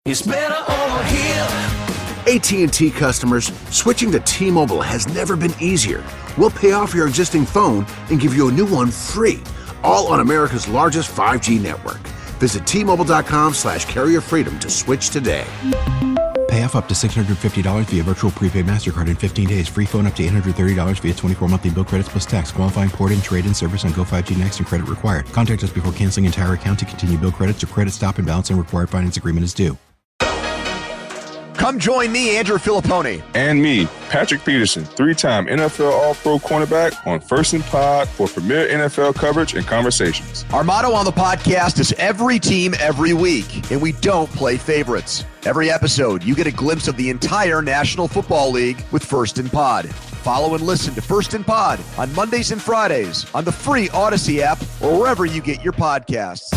It's better over here. AT&T customers, switching to T-Mobile has never been easier. We'll pay off your existing phone and give you a new one free, all on America's largest 5G network. Visit T-Mobile.com/carrier freedom to switch today. Pay off up to $650 via virtual prepaid MasterCard in 15 days. Free phone up to $830 via 24 monthly bill credits plus tax. Qualifying port and trade-in service on Go5G Next and credit required. Contact us before canceling entire account to continue bill credits or credit stop and balance and required finance agreement is due. Come join me, Andrew Filippone. And me, Patrick Peterson, 3-time NFL All-Pro cornerback on First and Pod for premier NFL coverage and conversations. Our motto on the podcast is every team, every week, and we don't play favorites. Every episode, you get a glimpse of the entire National Football League with First and Pod. Follow and listen to First and Pod on Mondays and Fridays on the free Odyssey app or wherever you get your podcasts.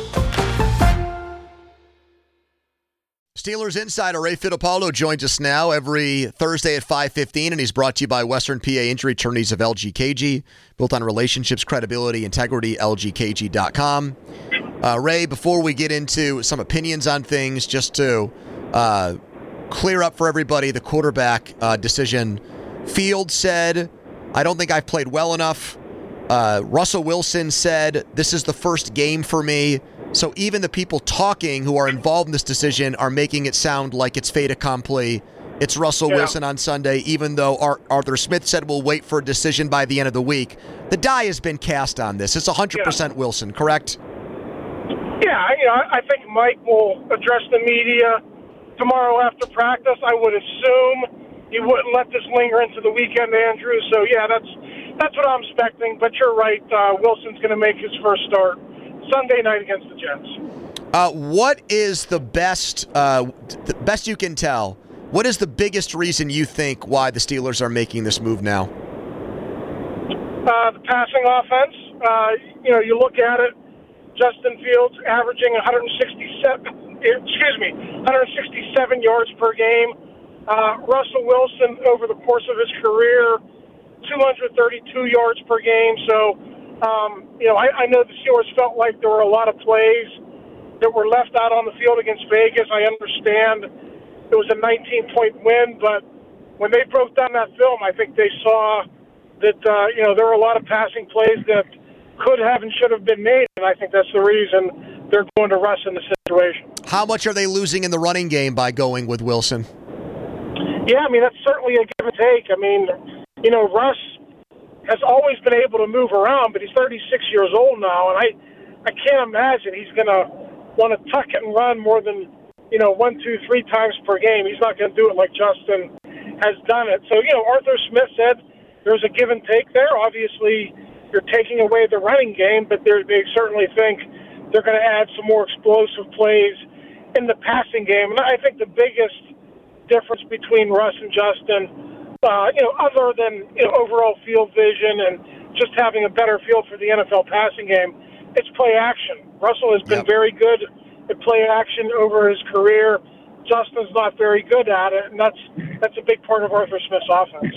Steelers insider Ray Fittipaldo joins us now every Thursday at 5:15, and he's brought to you by Western PA Injury Attorneys of LGKG, built on relationships, credibility, integrity, lgkg.com. Ray, before we get into some opinions on things, just to clear up for everybody the quarterback decision, Fields said, I don't think I've played well enough. Russell Wilson said, this is the first game for me. So even the people talking who are involved in this decision are making it sound like it's fait accompli. It's Russell Wilson on Sunday, even though Arthur Smith said we'll wait for a decision by the end of the week. The die has been cast on this. It's 100% Wilson, correct? Yeah, I think Mike will address the media tomorrow after practice. I would assume he wouldn't let this linger into the weekend, Andrew. So, yeah, that's what I'm expecting. But you're right. Wilson's going to make his first start Sunday night against the Jets. What is the best you can tell, what is the biggest reason you think why the Steelers are making this move now? The passing offense. You look at it, Justin Fields averaging 167 yards per game. Russell Wilson, over the course of his career, 232 yards per game. So, I know the Steelers felt like there were a lot of plays that were left out on the field against Vegas. I understand it was a 19-point win, but when they broke down that film, I think they saw that, there were a lot of passing plays that could have and should have been made, and I think that's the reason they're going to Russ in the situation. How much are they losing in the running game by going with Wilson? Yeah, that's certainly a give and take. Russ has always been able to move around, but he's 36 years old now, and I can't imagine he's going to want to tuck it and run more than, 1, 2, 3 times per game. He's not going to do it like Justin has done it. So, Arthur Smith said there's a give and take there. Obviously, you're taking away the running game, but they certainly think they're going to add some more explosive plays in the passing game. And I think the biggest difference between Russ and Justin, other than overall field vision and just having a better feel for the NFL passing game, it's play action. Russell has been very good at play action over his career. Justin's not very good at it, and that's a big part of Arthur Smith's offense.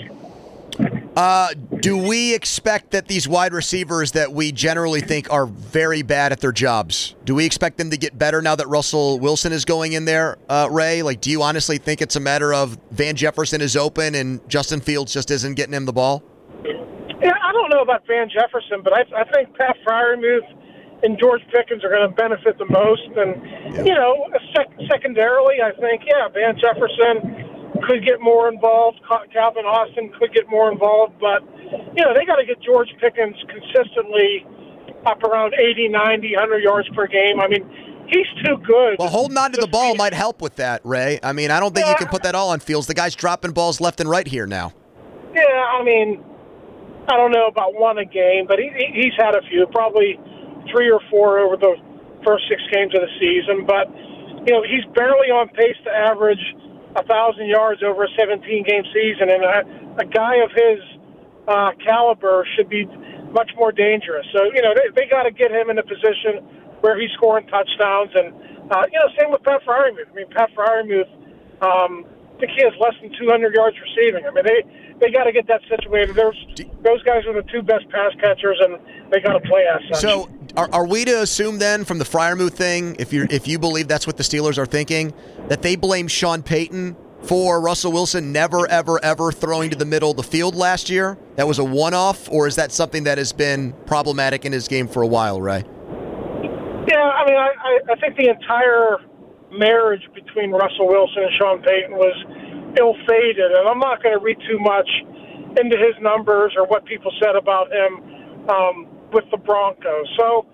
Do we expect that these wide receivers that we generally think are very bad at their jobs, do we expect them to get better now that Russell Wilson is going in there, Ray? Do you honestly think it's a matter of Van Jefferson is open and Justin Fields just isn't getting him the ball? Yeah, I don't know about Van Jefferson, but I think Pat Freiermuth and George Pickens are going to benefit the most. And, secondarily, I think, Van Jefferson could get more involved. Calvin Austin could get more involved. But, they got to get George Pickens consistently up around 80, 90, 100 yards per game. He's too good. Well, holding on to the ball might help with that, Ray. I don't think you can put that all on Fields. The guy's dropping balls left and right here now. Yeah, I don't know about one a game, but he's had a few, probably 3 or 4 over the first 6 games of the season. But, he's barely on pace to average 1,000 yards over a 17-game season, and a guy of his caliber should be much more dangerous. So, they got to get him in a position where he's scoring touchdowns. And, same with Pat Freiermuth. Pat Freiermuth, I think he has less than 200 yards receiving. They got to get that situated. Those guys are the 2 best pass catchers, and they got to play as such. So, Are we to assume then from the Freiermuth thing, if you believe that's what the Steelers are thinking, that they blame Sean Payton for Russell Wilson never, ever, ever throwing to the middle of the field last year? That was a one-off, or is that something that has been problematic in his game for a while, Ray? Yeah, I mean, I think the entire marriage between Russell Wilson and Sean Payton was ill-fated, and I'm not going to read too much into his numbers or what people said about him with the Broncos. So,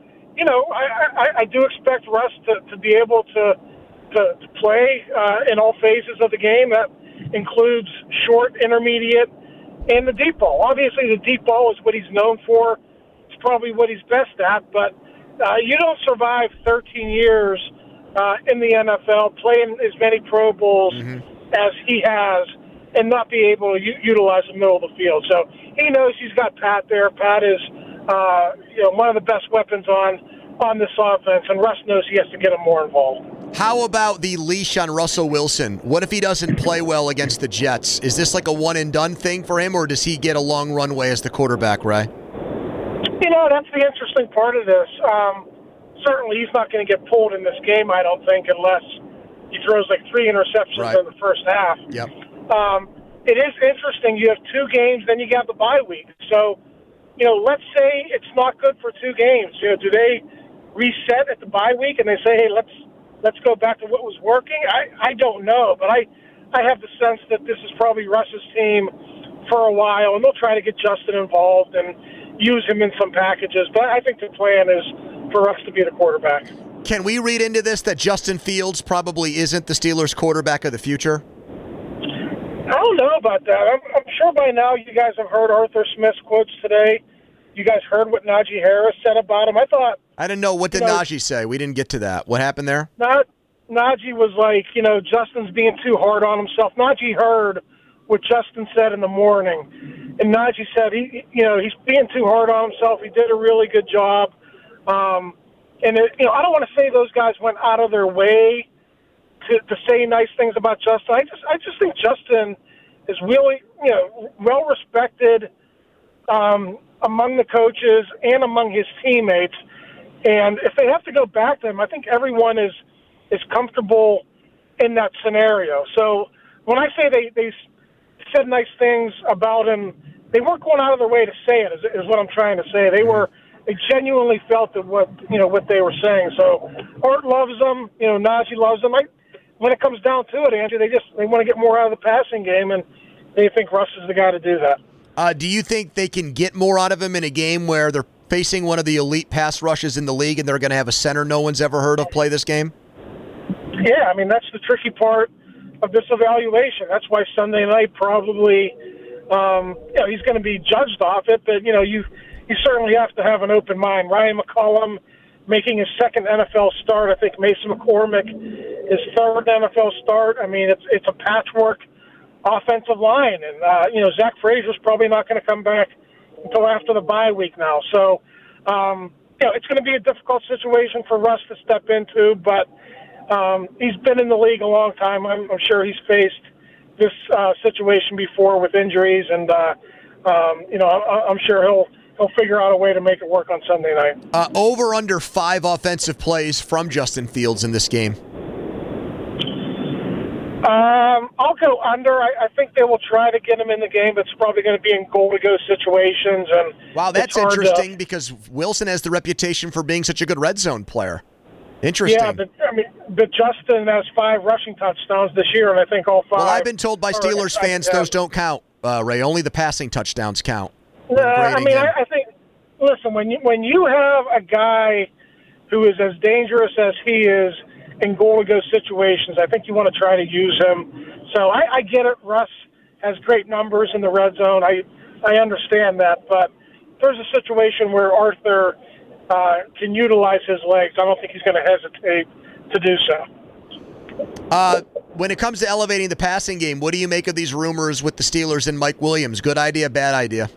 I do expect Russ to be able to play in all phases of the game. That includes short, intermediate, and the deep ball. Obviously, the deep ball is what he's known for. It's probably what he's best at, but you don't survive 13 years in the NFL playing as many Pro Bowls as he has and not be able to utilize the middle of the field. So he knows he's got Pat there. Pat is one of the best weapons on this offense, and Russ knows he has to get him more involved. How about the leash on Russell Wilson? What if he doesn't play well against the Jets? Is this like a one-and-done thing for him, or does he get a long runway as the quarterback, Ray? That's the interesting part of this. Certainly he's not going to get pulled in this game, I don't think, unless he throws like 3 interceptions in the first half. Yep. It is interesting. You have 2 games, then you got the bye week. So, let's say it's not good for 2 games. Do they reset at the bye week and they say, hey, let's go back to what was working? I don't know, but I have the sense that this is probably Russ's team for a while, and they'll try to get Justin involved and use him in some packages. But I think the plan is for Russ to be the quarterback. Can we read into this that Justin Fields probably isn't the Steelers' quarterback of the future? I don't know about that. I'm sure by now you guys have heard Arthur Smith's quotes today. You guys heard what Najee Harris said about him. I didn't know. What did Najee say? We didn't get to that. What happened there? Najee was like, Justin's being too hard on himself. Najee heard what Justin said in the morning, and Najee said he's being too hard on himself. He did a really good job, and I don't want to say those guys went out of their way to say nice things about Justin. I just think Justin is really well respected among the coaches and among his teammates. And if they have to go back to him, I think everyone is comfortable in that scenario. So when I say they said nice things about him, they weren't going out of their way to say it, is what I'm trying to say. They genuinely felt that what they were saying. So Art loves them, Najee loves them. When it comes down to it, Andrew, they want to get more out of the passing game, and they think Russ is the guy to do that. Do you think they can get more out of him in a game where they're facing one of the elite pass rushes in the league and they're going to have a center no one's ever heard of play this game? Yeah, I mean, that's the tricky part of this evaluation. That's why Sunday night probably, he's going to be judged off it, but, you certainly have to have an open mind. Ryan McCollum making his second NFL start. I think Mason McCormick, his third NFL start. I mean, it's a patchwork offensive line, and Zach Frazier's probably not going to come back until after the bye week now. So, it's going to be a difficult situation for Russ to step into, but he's been in the league a long time. I'm sure he's faced this situation before with injuries, and I'm sure he'll figure out a way to make it work on Sunday night. Over under 5 offensive plays from Justin Fields in this game. I'll go under. I think they will try to get him in the game, but it's probably going to be in goal-to-go situations. And wow, that's interesting because Wilson has the reputation for being such a good red zone player. Interesting. Yeah, but Justin has 5 rushing touchdowns this year, and I think all 5. Well, I've been told by Steelers fans those don't count, Ray. Only the passing touchdowns count. I think. Listen, when you have a guy who is as dangerous as he is in goal-to-go situations, I think you want to try to use him. So I get it. Russ has great numbers in the red zone. I understand that, but there's a situation where Arthur can utilize his legs. I don't think he's going to hesitate to do so. When it comes to elevating the passing game, what do you make of these rumors with the Steelers and Mike Williams? Good idea, bad idea?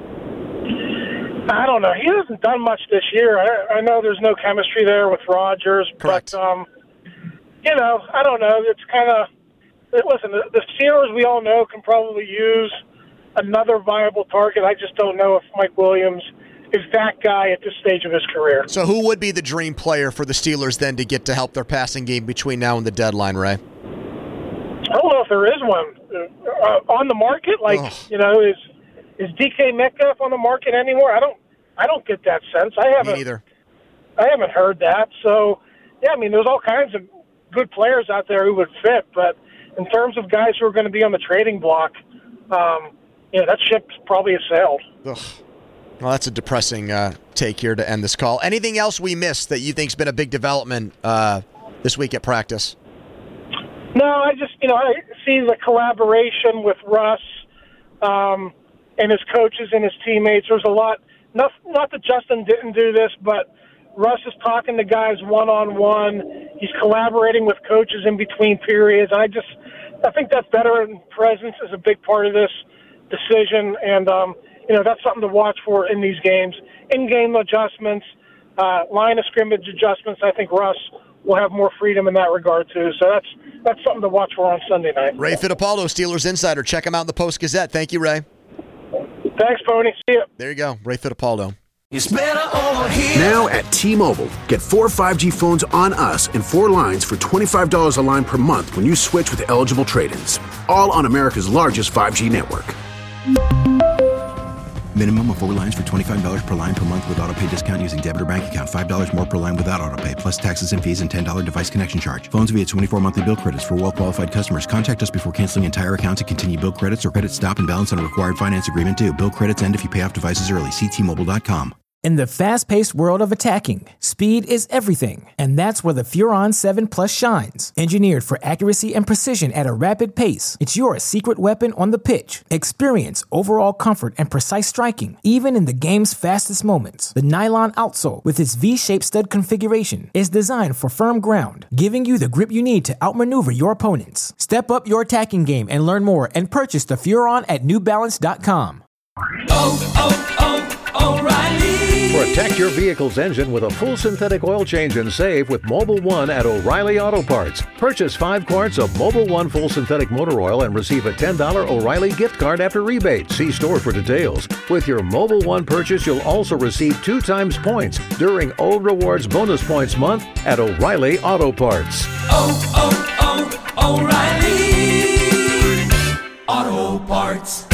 I don't know. He hasn't done much this year. I know there's no chemistry there with Rodgers. Correct. But, I don't know. It's kind of – listen, the Steelers, we all know, can probably use another viable target. I just don't know if Mike Williams that guy at this stage of his career. So who would be the dream player for the Steelers then to get to help their passing game between now and the deadline, Ray? I don't know if there is one on the market. Is DK Metcalf on the market anymore? I don't get that sense. Me neither. I haven't heard that. So, yeah, I mean, there's all kinds of good players out there who would fit. But in terms of guys who are going to be on the trading block, that ship's probably sailed. Ugh. Well, that's a depressing take here to end this call. Anything else we missed that you think's been a big development this week at practice? No, I just, I see the collaboration with Russ and his coaches and his teammates. There's a lot, not that Justin didn't do this, but Russ is talking to guys one-on-one. He's collaborating with coaches in between periods. I think that veteran presence is a big part of this decision, and, that's something to watch for in these games. In-game adjustments, line of scrimmage adjustments, I think Russ will have more freedom in that regard, too. So that's something to watch for on Sunday night. Ray Fittipaldo, Steelers Insider. Check him out in the Post-Gazette. Thank you, Ray. Thanks, Pony. See you. There you go, Ray Fittipaldo. It's better over here. Now at T-Mobile, get 4 5G phones on us and 4 lines for $25 a line per month when you switch with eligible trade-ins. All on America's largest 5G network. Minimum of 4 lines for $25 per line per month with autopay discount using debit or bank account. $5 more per line without autopay, plus taxes and fees and $10 device connection charge. Phones via 24 monthly bill credits for well-qualified customers. Contact us before canceling entire account to continue bill credits or credit stop and balance on a required finance agreement due. Bill credits end if you pay off devices early. See T-Mobile.com. In the fast-paced world of attacking, speed is everything, and that's where the Furon 7 Plus shines. Engineered for accuracy and precision at a rapid pace, it's your secret weapon on the pitch. Experience overall comfort and precise striking, even in the game's fastest moments. The nylon outsole, with its V-shaped stud configuration, is designed for firm ground, giving you the grip you need to outmaneuver your opponents. Step up your attacking game and learn more and purchase the Furon at NewBalance.com. O'Reilly. Protect your vehicle's engine with a full synthetic oil change and save with Mobil 1 at O'Reilly Auto Parts. Purchase 5 quarts of Mobil 1 full synthetic motor oil and receive a $10 O'Reilly gift card after rebate. See store for details. With your Mobil 1 purchase, you'll also receive 2 times points during O Rewards Bonus Points Month at O'Reilly Auto Parts. O'Reilly Auto Parts.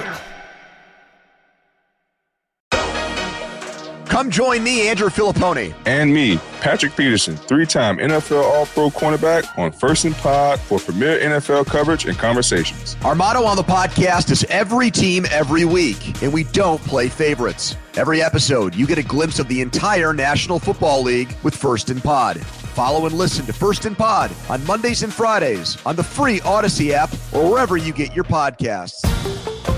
Come join me, Andrew Filippone. And me, Patrick Peterson, 3-time NFL All-Pro cornerback on First and Pod for premier NFL coverage and conversations. Our motto on the podcast is every team, every week, and we don't play favorites. Every episode, you get a glimpse of the entire National Football League with First and Pod. Follow and listen to First and Pod on Mondays and Fridays on the free Odyssey app or wherever you get your podcasts.